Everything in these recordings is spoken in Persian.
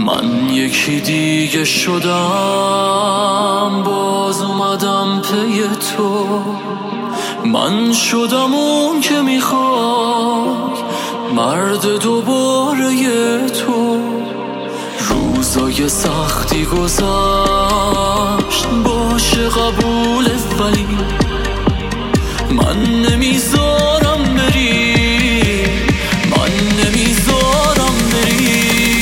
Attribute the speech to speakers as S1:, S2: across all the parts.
S1: من یکی دیگه شدم، باز اومدم پی تو. من شدم اون که میخوای، مرد دوباره تو. روزای سختی گذشت، باشه قبول، ولی من نمیذارم بری، من نمیذارم بری.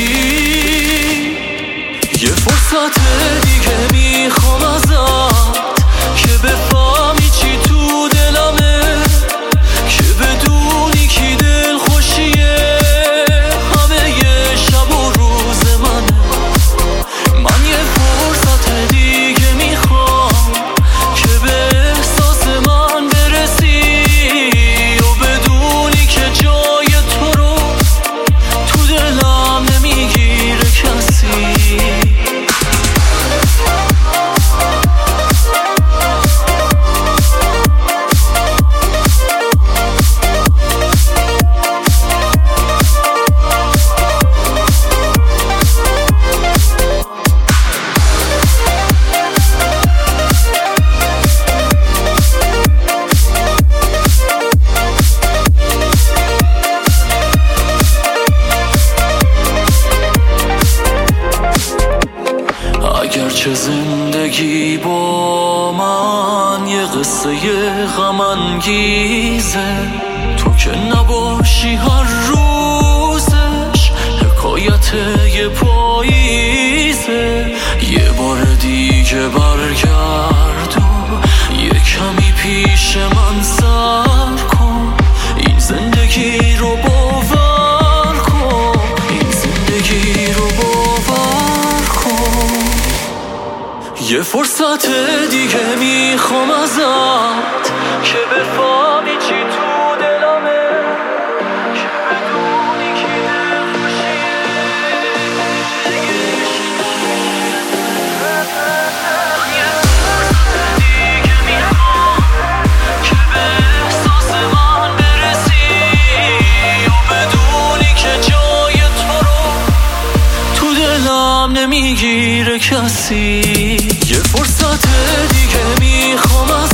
S1: یه فرصت دیگه میخوام ازت که بفهمی چی تو دلمه، که بدونی کی دل خوشیه همه یه شب و روز منه. من یه فرصت دیگه میخوام که به احساس من برسی و بدونی که جای تو رو تو دلم نمیگیره کسی. اگرچه زندگی با من یه قصه غم انگیزه، تو که نباشی هر روزش حکایت یه پاییزه. یه بار دیگه برگرد و یه کمی پیش من سر کن، این زندگی رو باور کن، این زندگی رو باور کن. یه فرصت دیگه میخوام ازت که بفهمی چی تو دلمه، که بدونی کی دل خوشیه. یه فرصت دیگه میخوام که به احساس من برسی و بدونی که جای تو رو تو دلم نمیگیره کسی. یه فرصت دیگه میخوام از